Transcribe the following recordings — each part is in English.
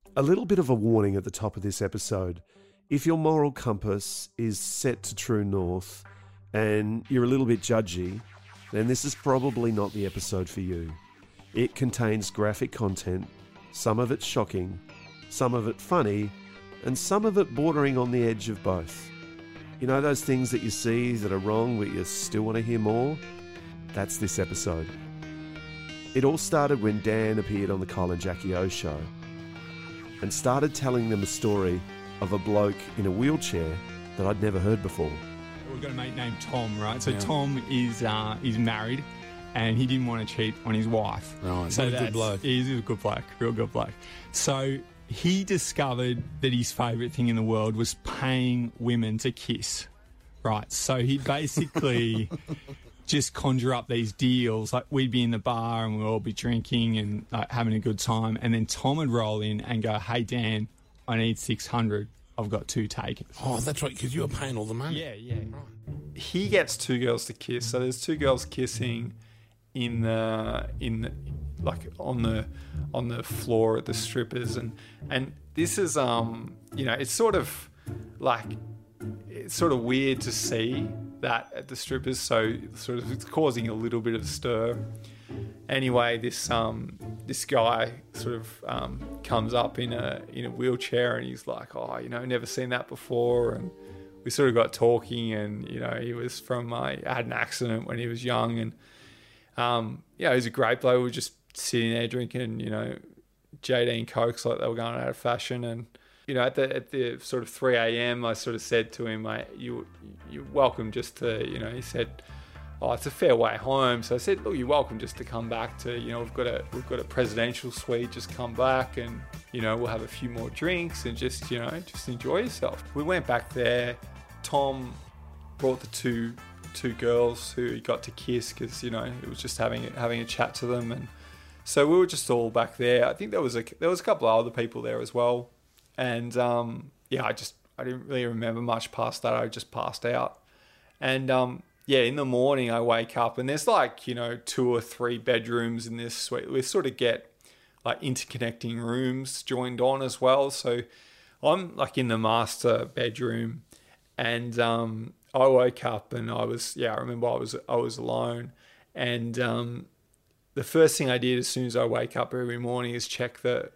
A little bit of a warning at the top of this episode. If your moral compass is set to true north and you're a little bit judgy, then this is probably not the episode for you. It contains graphic content, some of it shocking, some of it funny, and some of it bordering on the edge of both. You know those things that you see that are wrong but you still want to hear more? That's this episode. It all started when Dan appeared on the Kyle and Jackie O show and started telling them a story of a bloke in a wheelchair that I'd never heard before. We've got a mate named Tom, right? So Tom is married and he didn't want to cheat on his wife. Right, so that's a good bloke. He's a good bloke, real good bloke. So he discovered that his favourite thing in the world was paying women to kiss, right? So he basically just conjure up these deals. Like we'd be in the bar and we'd all be drinking and having a good time. And then Tom would roll in and go, "Hey, Dan, I need 600. I've got 2 takers." Oh, that's right, because you were paying all the money. Yeah. Right. He gets 2 girls to kiss. So there's 2 girls kissing on the floor at the strippers, and this is it's sort of weird to see that at the strippers, so sort of it's causing a little bit of stir. Anyway, this guy sort of comes up in a wheelchair, and he's like, "Oh, never seen that before." And we sort of got talking, and he was had an accident when he was young, and he's a great bloke. We were just sitting there drinking, JD and Cokes like they were going out of fashion, and at the sort of 3 a.m. I sort of said to him, "Mate, you're welcome just to," he said, "Oh, it's a fair way home." So I said, "Look, you're welcome just to come back to, we've got a presidential suite, just come back and, we'll have a few more drinks and just enjoy yourself." We went back there. Tom brought the two girls who he got to kiss because, it was just having a chat to them. And so we were just all back there. I think there was a couple of other people there as well. And, I didn't really remember much past that. I just passed out. And, in the morning I wake up and there's 2 or 3 bedrooms in this suite. We sort of get interconnecting rooms joined on as well. So I'm in the master bedroom, and I woke up and I remember I was alone. And the first thing I did as soon as I wake up every morning is check the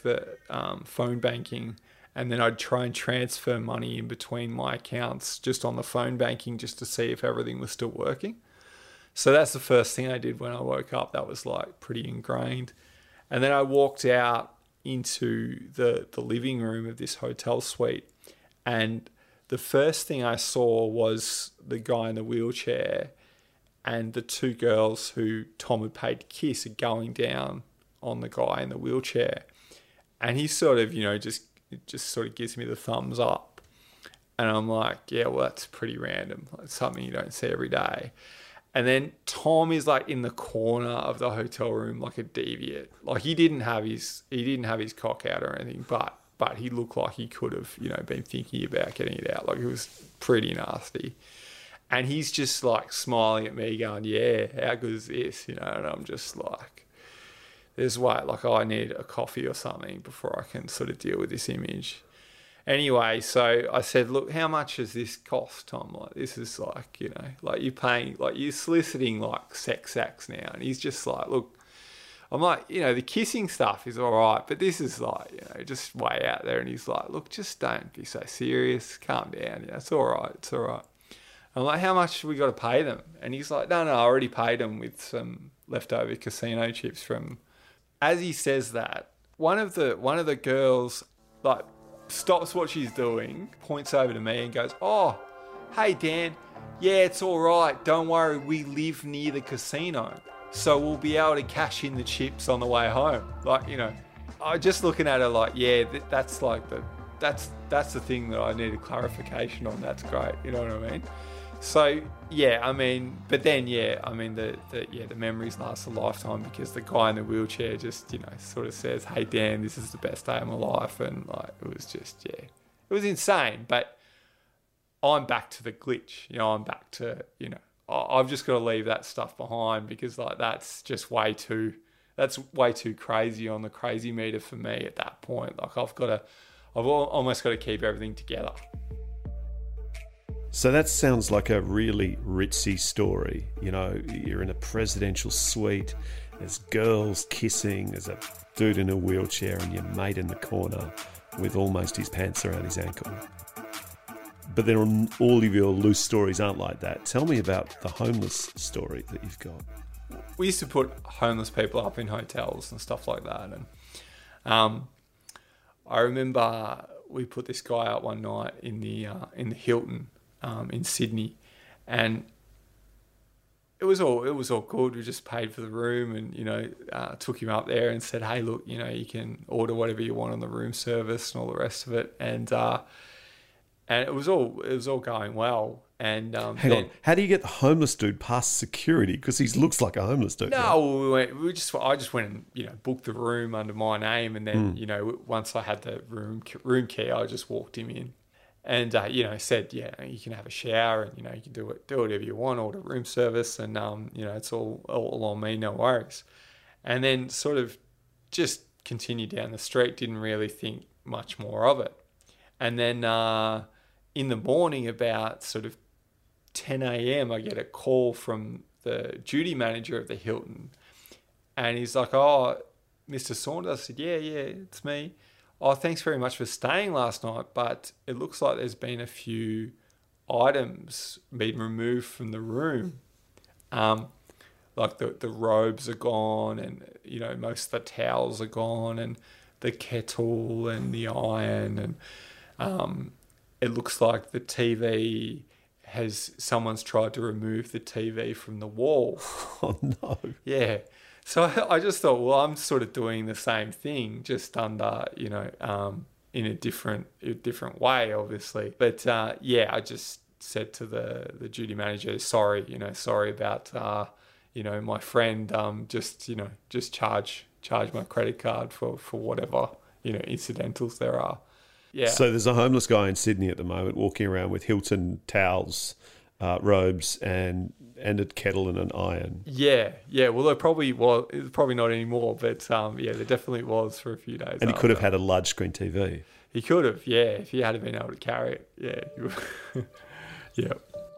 phone banking. And then I'd try and transfer money in between my accounts just on the phone banking just to see if everything was still working. So that's the first thing I did when I woke up. That was pretty ingrained. And then I walked out into the living room of this hotel suite. And the first thing I saw was the guy in the wheelchair and the 2 girls who Tom had paid to kiss are going down on the guy in the wheelchair. And he sort of, just sort of gives me the thumbs up. And I'm like, yeah, well, that's pretty random. It's something you don't see every day. And then Tom is in the corner of the hotel room like a deviant. He didn't have his cock out or anything, but he looked like he could have, been thinking about getting it out. It was pretty nasty. And he's just smiling at me going, "Yeah, how good is this?" And I'm just there's I need a coffee or something before I can sort of deal with this image. Anyway, so I said, "Look, how much does this cost, Tom? This is you're paying, you're soliciting sex acts now." And he's just "Look," I'm the kissing stuff is all right, but this is just way out there. And he's "Look, just don't be so serious. Calm down. It's all right. It's all right." I'm "How much have we got to pay them?" And he's "No, I already paid them with some leftover casino chips from." As he says that, one of the girls stops what she's doing, points over to me and goes, "Oh, hey Dan, yeah, it's all right. Don't worry, we live near the casino, so we'll be able to cash in the chips on the way home." I just looking at her yeah, that's that's the thing that I need a clarification on. That's great. You know what I mean? So yeah, but then the memories last a lifetime because the guy in the wheelchair just sort of says, "Hey Dan, this is the best day of my life," and it was just it was insane. But I'm back to the glitch. I'm back to I've just got to leave that stuff behind because that's just way too that's way too crazy on the crazy meter for me at that point. Like I've almost got to keep everything together. So that sounds like a really ritzy story. You know, you're in a presidential suite, there's girls kissing, there's a dude in a wheelchair and your mate in the corner with almost his pants around his ankle. But then all of your loose stories aren't like that. Tell me about the homeless story that you've got. We used to put homeless people up in hotels and stuff like that. And I remember we put this guy out one night in the Hilton in Sydney, and it was all good. We just paid for the room, and took him up there and said, "Hey, look, you can order whatever you want on the room service and all the rest of it." And it was all going well. And hang on, how do you get the homeless dude past security? Because he looks like a homeless dude. No, right? I just went and booked the room under my name, and then once I had the room key, I just walked him in, and said, "Yeah, you can have a shower, and you can do whatever you want, order room service, and it's all on me, no worries." And then sort of just continued down the street, didn't really think much more of it, and then in the morning about sort of 10 a.m. I get a call from the duty manager of the Hilton, and he's like, "Oh, Mr. Saunders." I said, yeah, it's me. "Oh, thanks very much for staying last night, but it looks like there's been a few items being removed from the room. Like the robes are gone, and most of the towels are gone, and the kettle and the iron, and it looks like the TV someone's tried to remove the TV from the wall." Oh no. Yeah. So I just thought, well, I'm sort of doing the same thing, just under, in a different way, obviously. But I just said to the duty manager, sorry about, my friend, just charge my credit card for whatever, incidentals there are. Yeah. So there's a homeless guy in Sydney at the moment walking around with Hilton towels, robes, and a kettle and an iron. Yeah. Well, it probably not anymore, but there definitely was for a few days. And he could have had a large screen TV. He could have, yeah, if he had been able to carry it. Yeah. Yeah.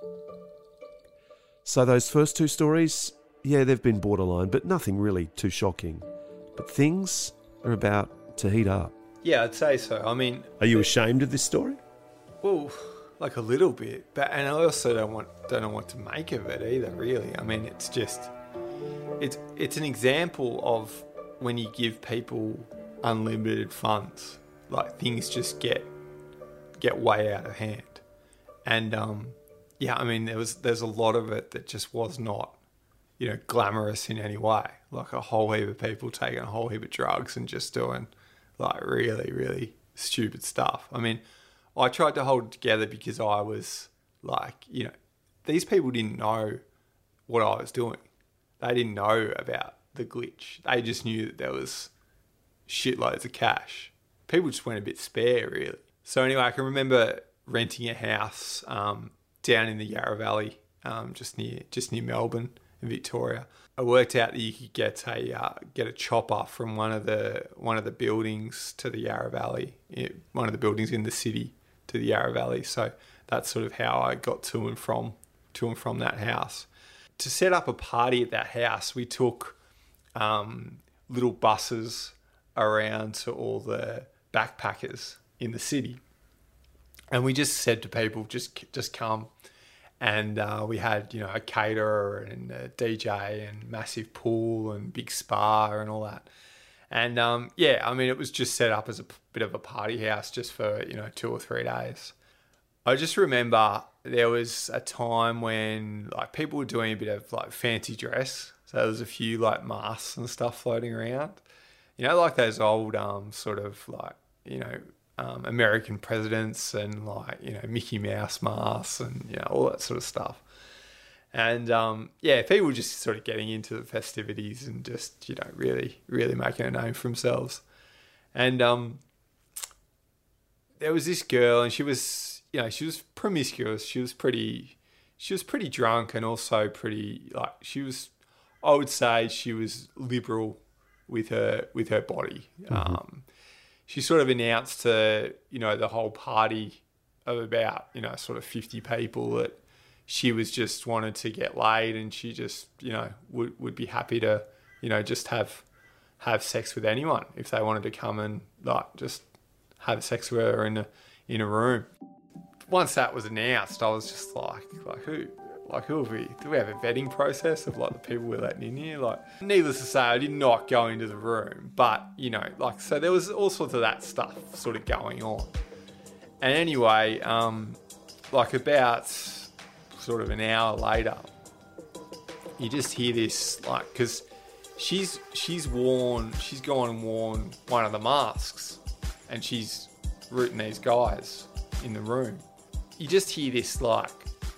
So those first two stories, they've been borderline, but nothing really too shocking. But things are about to heat up. Yeah, I'd say so. I mean, are you ashamed of this story? Well, like a little bit, and I also don't know what to make of it either. Really, I mean, it's just it's an example of when you give people unlimited funds, like things just get way out of hand. And I mean, there's a lot of it that just was not glamorous in any way. Like a whole heap of people taking a whole heap of drugs and just doing like really, really stupid stuff. I mean, I tried to hold it together because I was like, these people didn't know what I was doing. They didn't know about the glitch. They just knew that there was shitloads of cash. People just went a bit spare, really. So anyway, I can remember renting a house down in the Yarra Valley, just near Melbourne in Victoria. I worked out that you could get a chopper from one of the buildings to the Yarra Valley, one of the buildings in the city to the Yarra Valley. So that's sort of how I got to and from that house. To set up a party at that house, we took little buses around to all the backpackers in the city, and we just said to people, just come. And we had, a caterer and a DJ and massive pool and big spa and all that. And I mean, it was just set up as a bit of a party house just for, 2 or 3 days. I just remember there was a time when like people were doing a bit of like fancy dress. So there was a few like masks and stuff floating around, like those old sort of like, American presidents and like, Mickey Mouse masks and, all that sort of stuff. And, people were just sort of getting into the festivities and just, really, really making a name for themselves. And there was this girl and she was promiscuous. She was pretty drunk and also pretty, like, I would say she was liberal with her body. She sort of announced to, the whole party of about, sort of 50 people that she was just wanted to get laid, and she just, would be happy to, just have sex with anyone if they wanted to come and like just have sex with her in a room. Once that was announced, I was just like who? Like, who have we? Do we have a vetting process of like the people we're letting in here? Like, needless to say, I did not go into the room, but so there was all sorts of that stuff sort of going on. And anyway, like about sort of an hour later, you just hear this, like, because she's gone and worn one of the masks, and she's rooting these guys in the room. You just hear this, like,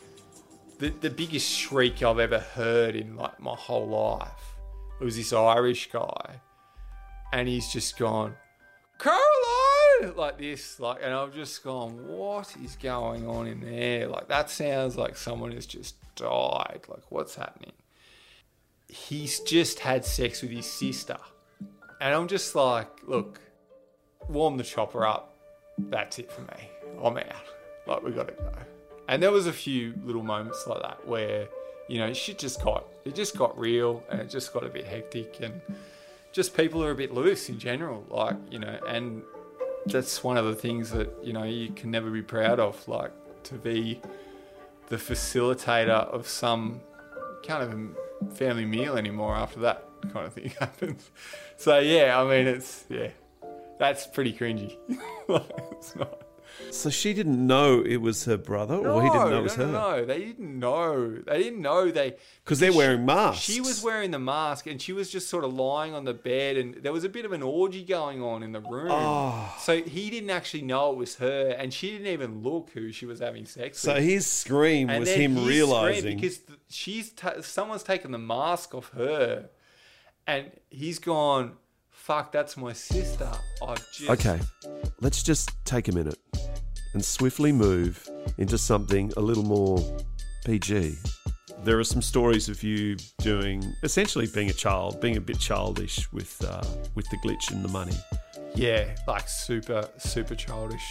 the biggest shriek I've ever heard in like my whole life. It was this Irish guy, and he's just gone, Caroline, like this, like, and I've just gone, what is going on in there? Like, that sounds like someone has just died. Like, what's happening? He's just had sex with his sister, and I'm just like, look, warm the chopper up. That's it for me. I'm out. Like, we got to go. And there was a few little moments like that where, it just got real, and it just got a bit hectic, and just people are a bit loose in general, like, and that's one of the things that, you can never be proud of, like, to be the facilitator of some kind of family meal anymore after that kind of thing happens. So, yeah, I mean, that's pretty cringy. Like, it's not. So she didn't know it was her brother, or he didn't know it was her? No, they didn't know. Because they're wearing masks. She was wearing the mask, and she was just sort of lying on the bed, and there was a bit of an orgy going on in the room. Oh. So he didn't actually know it was her, and she didn't even look who she was having sex with. So his scream was him realising. Because someone's taken the mask off her, and he's gone, fuck, that's my sister. Okay, let's just take a minute and swiftly move into something a little more PG. There are some stories of you essentially being a child, being a bit childish with the glitch and the money. Yeah, like super, super childish.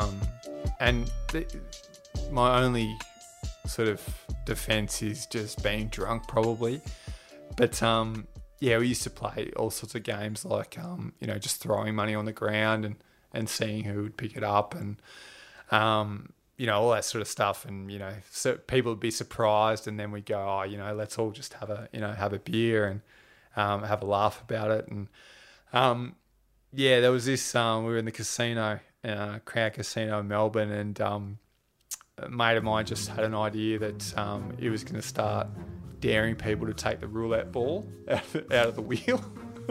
And my only sort of defense is just being drunk, probably. But yeah, we used to play all sorts of games like just throwing money on the ground and seeing who would pick it up, and all that sort of stuff. And so people would be surprised, and then we'd go, oh, let's all just have a beer and have a laugh about it. And yeah, there was this. We were in the casino, Crown Casino in Melbourne, and a mate of mine just had an idea that he was going to start daring people to take the roulette ball out of the wheel.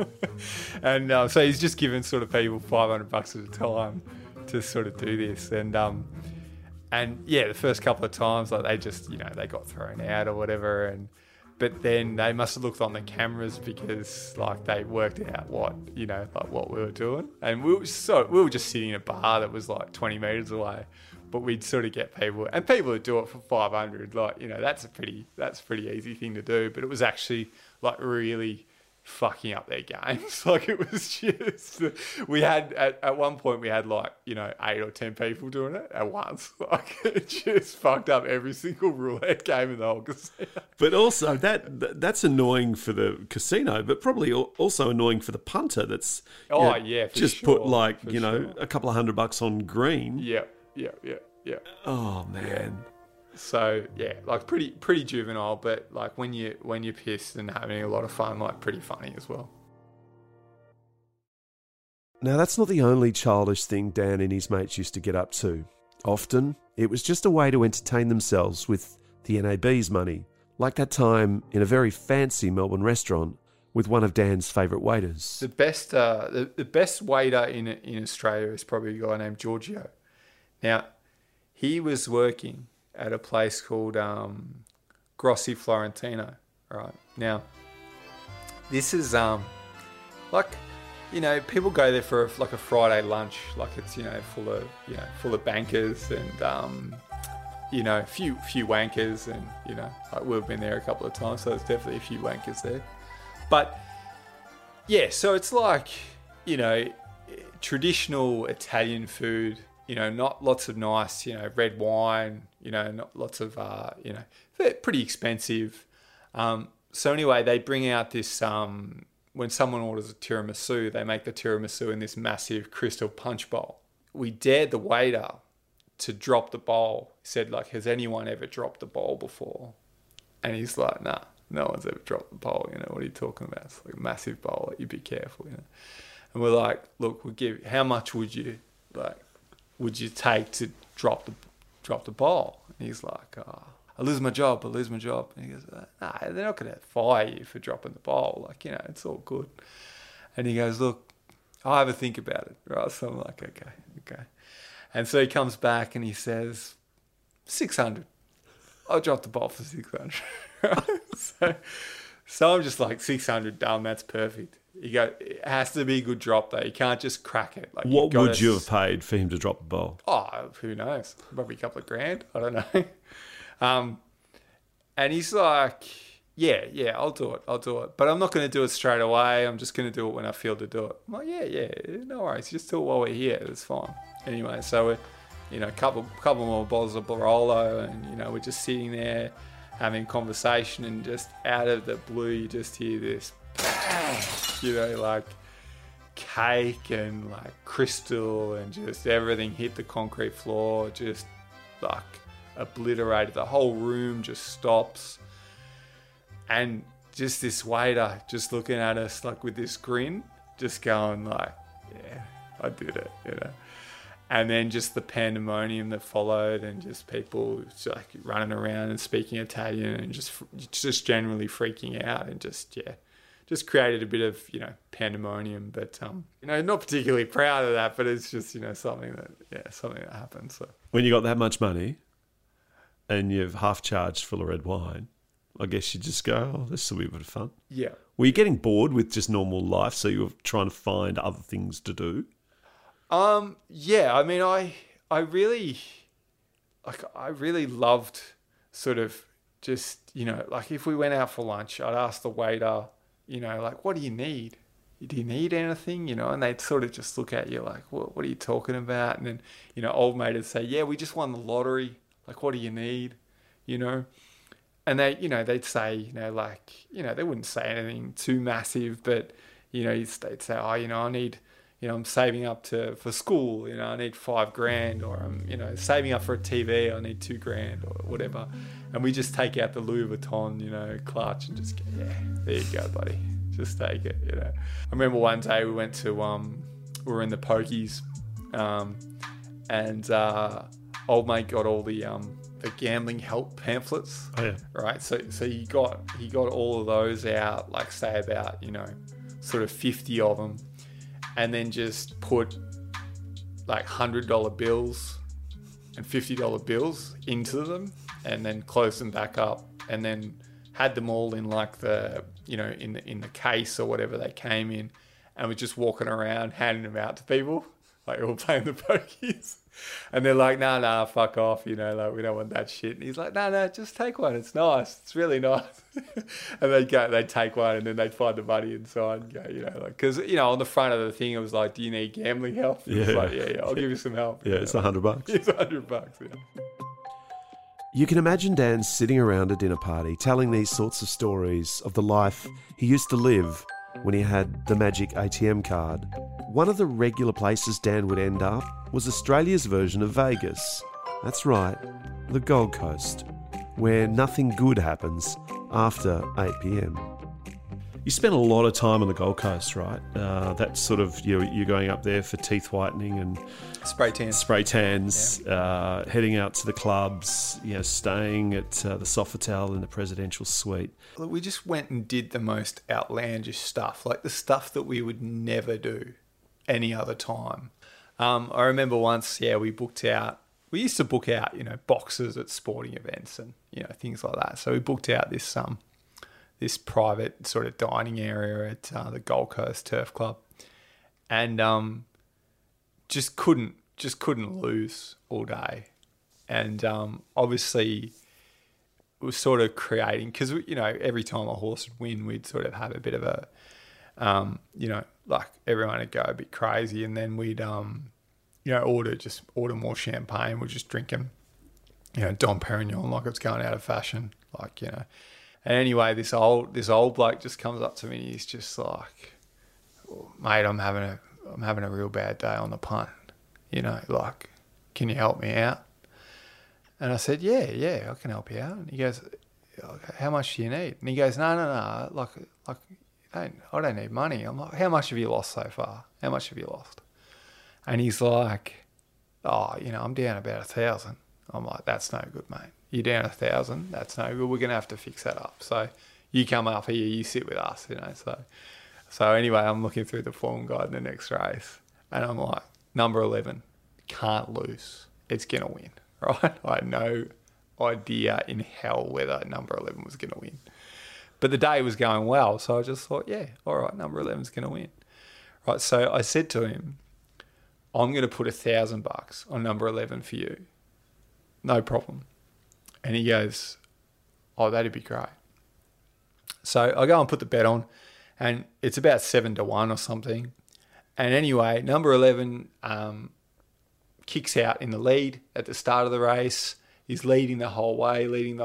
And so he's just given sort of people $500 at a time to sort of do this. And yeah, the first couple of times, like, they just, they got thrown out or whatever. But then they must have looked on the cameras, because like they worked out what we were doing. And we were just sitting in a bar that was like 20 meters away. But we'd sort of get people would do it for 500. Like, that's a pretty easy thing to do. But it was actually like really fucking up their games. Like, it was just, we had at one point we had like 8 or 10 people doing it at once. Like, it just fucked up every single roulette game in the whole casino. But also that's annoying for the casino, but probably also annoying for the punter. That's just put like a couple of $100 on green. Yeah. Oh man. Yeah. So yeah, like pretty juvenile, but like when you're pissed and having a lot of fun, like pretty funny as well. Now that's not the only childish thing Dan and his mates used to get up to. Often it was just a way to entertain themselves with the NAB's money, like that time in a very fancy Melbourne restaurant with one of Dan's favourite waiters. The best the best waiter in Australia is probably a guy named Giorgio. Now, he was working at a place called Grossi Florentino, right? Now, this is people go there for like a Friday lunch, like it's full of bankers and few wankers, and like we've been there a couple of times, so there's definitely a few wankers there. But Yeah, so it's like, traditional Italian food, not lots of nice, red wine, not lots of, pretty expensive. So anyway, they bring out this, when someone orders a tiramisu, they make the tiramisu in this massive crystal punch bowl. We dared the waiter to drop the bowl. He said, like, has anyone ever dropped the bowl before? And he's like, nah, no one's ever dropped the bowl. What are you talking about? It's like a massive bowl. Like, you be careful, And we're like, look, how much would you take to drop the bowl? And he's like, I lose my job. And he goes, nah, they're not going to fire you for dropping the bowl. Like, it's all good. And he goes, look, I'll have a think about it. Right? So I'm like, okay. And so he comes back and he says, 600. I'll drop the bowl for 600. so I'm just like, 600, done. That's perfect. You go. It has to be a good drop though. You can't just crack it. Like, what would you have paid for him to drop the bowl? Oh, who knows? Probably a couple of grand. I don't know. And he's like, yeah, I'll do it. But I'm not going to do it straight away. I'm just going to do it when I feel to do it. I'm like, yeah, no worries. Just do it while we're here. It's fine. Anyway, so we're, a couple more bottles of Barolo, and we're just sitting there having conversation, and just out of the blue, you just hear this, like cake and like crystal, and just everything hit the concrete floor, just like obliterated. The whole room just stops, and just this waiter just looking at us like with this grin, just going like, yeah, I did it, And then just the pandemonium that followed, and just people just like running around and speaking Italian, and just generally freaking out, and just created a bit of, pandemonium. But, not particularly proud of that, but it's just, something that happened. So when you got that much money and you've half charged full of red wine, I guess you just go, oh, this will be a bit of fun. Yeah. Were you getting bored with just normal life, so you were trying to find other things to do? Yeah, I mean, I really loved sort of just, like if we went out for lunch, I'd ask the waiter, like, what do you need? Do you need anything? And they'd sort of just look at you like, what are you talking about? And then, old mate would say, yeah, we just won the lottery. Like, what do you need? And they, they'd say, they wouldn't say anything too massive, but, they'd say, oh, I need, I'm saving up for school, I need $5,000, or I'm, saving up for a TV, I need $2,000 or whatever. And we just take out the Louis Vuitton, clutch, and just go, yeah, there you go, buddy. Just take it, I remember one day we went to, we were in the pokies, and old mate got all the gambling help pamphlets. Oh, yeah. Right. So he got all of those out, like say about, sort of 50 of them. And then just put like $100 bills and $50 bills into them, and then close them back up, and then had them all in like the, in the case or whatever they came in, and we're just walking around handing them out to people, like all playing the pokies. And they're like, nah, fuck off, like we don't want that shit. And he's like, no, just take one. It's nice. It's really nice. And they'd take one, and then they'd find the money inside and go, because, on the front of the thing, it was like, do you need gambling help? It was like, yeah, I'll give you some help. Yeah, it's $100. It's $100, yeah. You can imagine Dan sitting around a dinner party telling these sorts of stories of the life he used to live when he had the magic ATM card. One of the regular places Dan would end up was Australia's version of Vegas. That's right, the Gold Coast, where nothing good happens after 8 p.m. You spent a lot of time on the Gold Coast, right? That's sort of, you're going up there for teeth whitening and spray tans, heading out to the clubs, staying at the Sofitel in the presidential suite. We just went and did the most outlandish stuff, like the stuff that we would never do any other time. I remember once, we used to book out, boxes at sporting events and, things like that. So we booked out this private sort of dining area at the Gold Coast Turf Club, and just couldn't lose all day. And obviously it was sort of creating, because every time a horse would win, we'd sort of have a bit of you know, like everyone would go a bit crazy, and then we'd, you know, order more champagne. We're just drinking, you know, Dom Perignon like it's going out of fashion, like, you know. And anyway, this old bloke just comes up to me and he's just like, oh, mate, I'm having a real bad day on the punt, you know, like, can you help me out? And I said, yeah, I can help you out. And he goes, okay, how much do you need? And he goes, no, like I don't need money. I'm like, how much have you lost so far? How much have you lost? And he's like, oh, you know, I'm down about 1,000. I'm like, that's no good, mate. You're down 1,000. That's no good. We're going to have to fix that up. So you come up here, you sit with us, you know. So anyway, I'm looking through the form guide in the next race, and I'm like, number 11, can't lose. It's going to win, right? I had no idea in hell whether number 11 was going to win. But the day was going well, so I just thought, yeah, all right, number 11's going to win. Right, so I said to him, I'm going to put $1,000 on number 11 for you. No problem. And he goes, oh, that'd be great. So I go and put the bet on, and it's about 7-1 or something. And anyway, number 11 kicks out in the lead at the start of the race. He's leading the whole way.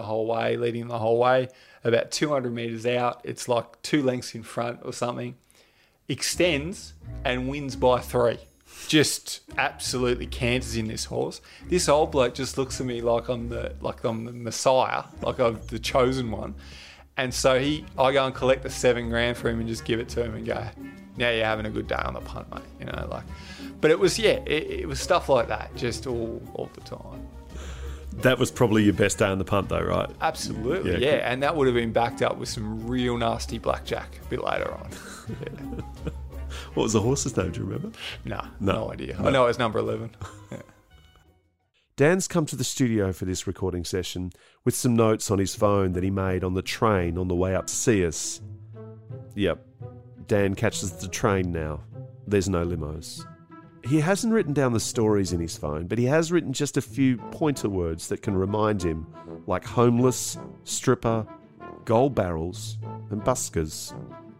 About 200 metres out, it's like 2 lengths in front or something. Extends and wins by 3. Just absolutely canters in this horse. This old bloke just looks at me like I'm the messiah, like I'm the chosen one. And so I go and collect the $7,000 for him and just give it to him and go, now you're having a good day on the punt, mate. You know, like, but it was, it was stuff like that, just all the time. That was probably your best day on the punt, though, right? Absolutely, yeah. And that would have been backed up with some real nasty blackjack a bit later on. Yeah. What was the horse's name? Do you remember? No idea. No. I know it was number 11. Yeah. Dan's come to the studio for this recording session with some notes on his phone that he made on the train on the way up to see us. Yep, Dan catches the train now. There's no limos. He hasn't written down the stories in his phone, but he has written just a few pointer words that can remind him, like homeless, stripper, gold barrels, and buskers.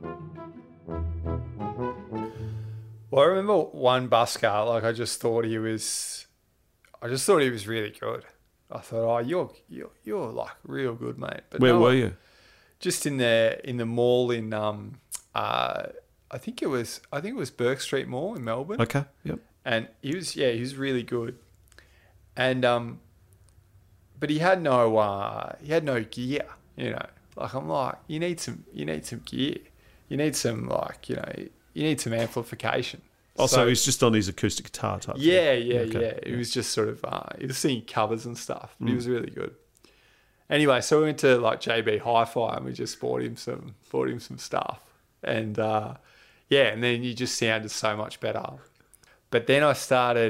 Well, I remember one busker, like I just thought he was really good. I thought, oh, you're like real good, mate. But where were you? Just in the mall in I think it was Burke Street Mall in Melbourne. Okay, yep. And he was really good. And but he had no gear, you know. Like I'm like, you need some gear. You need some you need some amplification. So he's just on his acoustic guitar type thing. Yeah. He was just sort of he was singing covers and stuff, but he was really good. Anyway, so we went to like JB Hi-Fi and we just bought him some stuff. And and then you just sounded so much better. But then I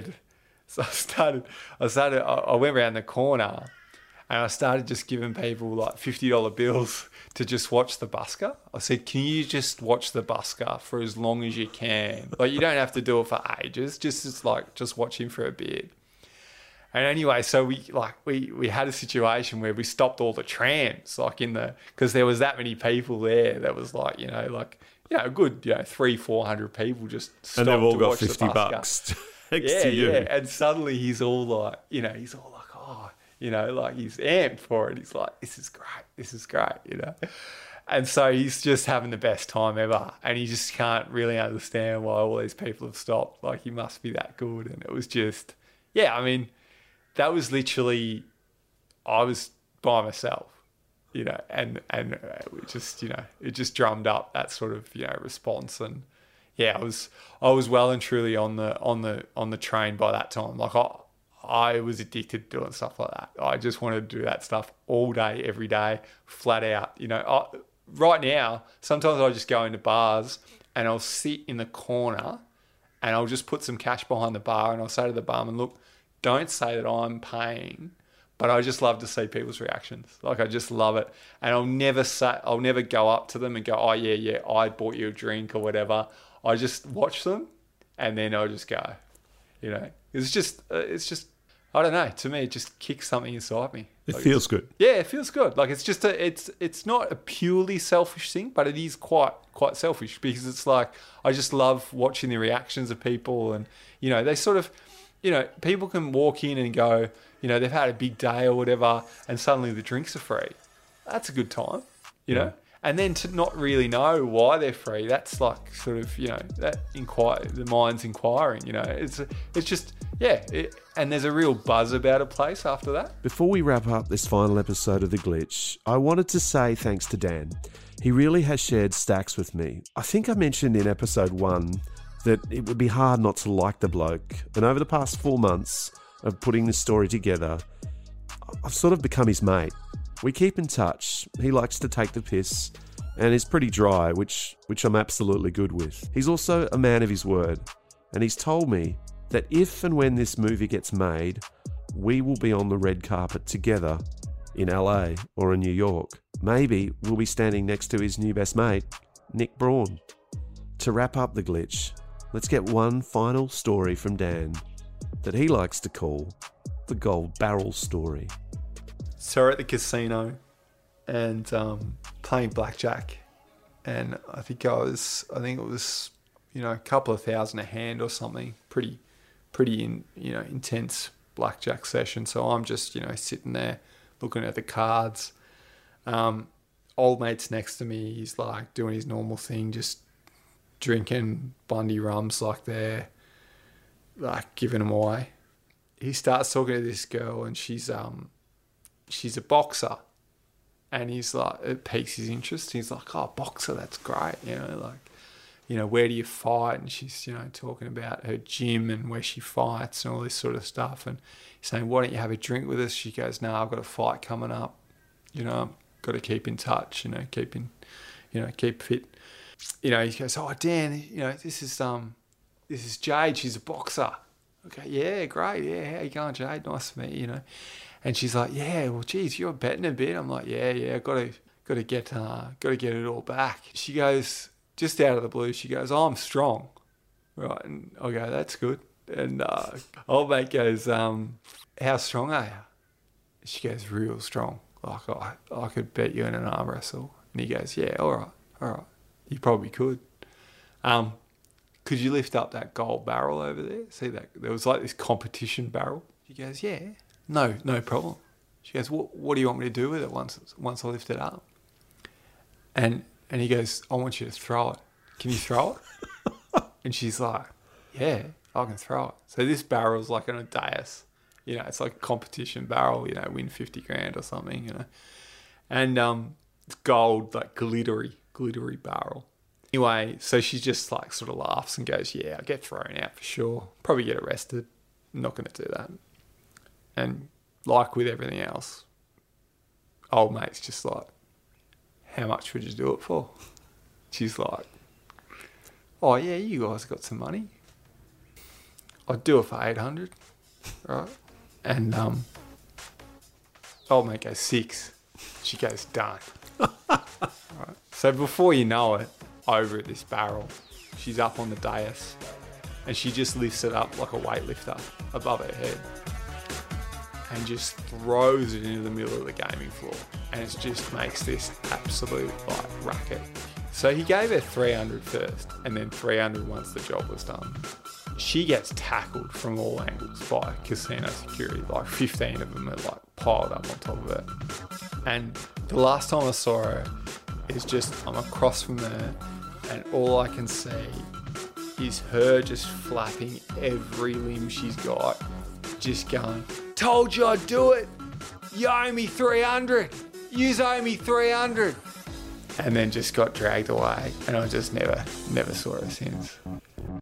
went around the corner and I started just giving people like $50 bills to just watch the busker. I said, can you just watch the busker for as long as you can? Like, you don't have to do it for ages. Just watch him for a bit. And anyway, so we had a situation where we stopped all the trams, because there was that many people there. That was a good 300-400 people just stopped. And they've all got watch $50 next to you. Yeah. And suddenly he's all like, oh, he's amped for it. He's like, this is great, you know. And so he's just having the best time ever. And he just can't really understand why all these people have stopped. Like, he must be that good. And it was just, that was literally, I was by myself, you know, and it just, it just drummed up that sort of, response. And I was well and truly on the train by that time. Like, I was addicted to doing stuff like that. I just wanted to do that stuff all day, every day, flat out. Right now, sometimes I just go into bars and I'll sit in the corner and I'll just put some cash behind the bar and I'll say to the barman, look, don't say that I'm paying, but I just love to see people's reactions. Like, I just love it. And I'll never go up to them and go, oh, yeah, I bought you a drink or whatever. I just watch them and then I'll just go, It's just I don't know. To me, it just kicks something inside me. It feels good. Yeah, it feels good. Like it's just it's not a purely selfish thing, but it is quite selfish because it's like I just love watching the reactions of people, and they sort of, people can walk in and go, they've had a big day or whatever, and suddenly the drinks are free. That's a good time, know. And then to not really know why they're free, that's like sort of, the mind's inquiring, It's just, and there's a real buzz about a place after that. Before we wrap up this final episode of The Glitch, I wanted to say thanks to Dan. He really has shared stacks with me. I think I mentioned in episode 1 that it would be hard not to like the bloke. And over the past 4 months of putting this story together, I've sort of become his mate. We keep in touch. He likes to take the piss and is pretty dry, which I'm absolutely good with. He's also a man of his word, and he's told me that if and when this movie gets made, we will be on the red carpet together in LA or in New York. Maybe we'll be standing next to his new best mate, Nick Braun. To wrap up The Glitch, let's get one final story from Dan that he likes to call the Gold Barrel story. So we're at the casino and playing blackjack, and I think it was a couple of thousand a hand or something, pretty intense blackjack session. So I'm just sitting there looking at the cards. Old mate's next to me. He's like doing his normal thing, just drinking Bundy rums like they're like giving them away. He starts talking to this girl, and she's a boxer, and he's like, it piques his interest. He's like, oh, boxer, that's great. Where do you fight? And she's, talking about her gym and where she fights and all this sort of stuff. And he's saying, why don't you have a drink with us? She goes, no, I've got a fight coming up. I've got to keep in touch, keep fit. He goes, oh, Dan, this is Jade. She's a boxer. Okay, yeah, great. Yeah, how you going, Jade? Nice to meet you, And she's like, yeah, well, geez, you're betting a bit. I'm like, yeah, got to get it all back. She goes, just out of the blue, she goes, oh, I'm strong, right? And I go, that's good. And old mate goes, how strong are you? She goes, real strong. Like I could bet you in an arm wrestle. And he goes, yeah, all right, you probably could. Could you lift up that gold barrel over there? See that there was like this competition barrel. She goes, yeah. No problem. She goes, what do you want me to do with it once I lift it up? And he goes, I want you to throw it. Can you throw it? And she's like, yeah, I can throw it. So this barrel's like on a dais. It's like a competition barrel, win 50 grand or something, And it's gold, like glittery barrel. Anyway, so she just like sort of laughs and goes, yeah, I'll get thrown out for sure. Probably get arrested. I'm not going to do that. And like with everything else, old mate's just like, how much would you do it for? She's like, oh yeah, you guys got some money. I'd do it for 800, right? And old mate goes 6. She goes, done. Right. So before you know it, over at this barrel, she's up on the dais, and she just lifts it up like a weightlifter above her head, and just throws it into the middle of the gaming floor, and it just makes this absolute like racket. So he gave her 300 first, and then 300 once the job was done. She gets tackled from all angles by casino security. Like 15 of them are like piled up on top of her. And the last time I saw her is just, I'm across from her, and all I can see is her just flapping every limb she's got, just going, told you I'd do it. You owe me 300. You owe me 300. And then just got dragged away, and I just never saw her since.